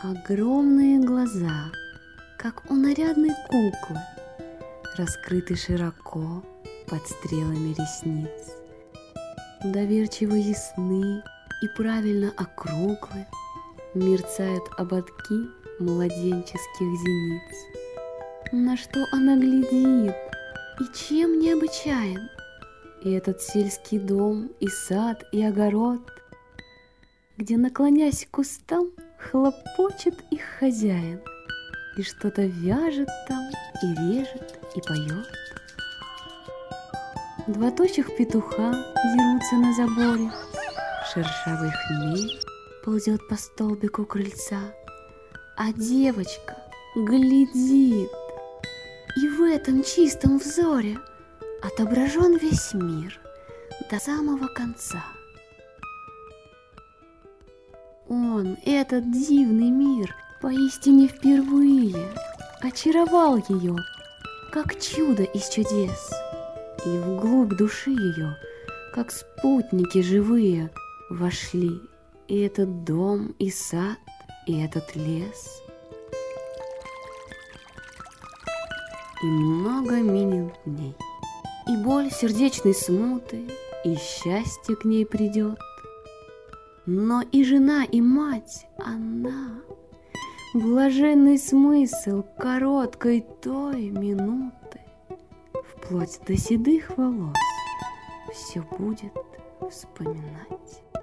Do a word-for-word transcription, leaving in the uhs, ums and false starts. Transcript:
Огромные глаза, как у нарядной куклы, раскрыты широко под стрелами ресниц. Доверчиво ясны и правильно округлы мерцают ободки младенческих зениц. На что она глядит и чем необычайен и этот сельский дом, и сад, и огород, где, наклонясь к кустам, хлопочет их хозяин и что-то вяжет там, и режет, и поет. Два тощих петуха дерутся на заборе, шершавый хмель ползет по столбику крыльца, а девочка глядит, и в этом чистом взоре отображен весь мир до самого конца. Он, этот дивный мир, поистине впервые очаровал ее, как чудо из чудес, и вглубь души ее, как спутники живые, вошли и этот дом, и сад, и этот лес. И много минет дней, и боль сердечной смуты, и счастье к ней придет. Но и жена, и мать, она, блаженный смысл короткой той минуты, вплоть до седых волос, все будет вспоминать.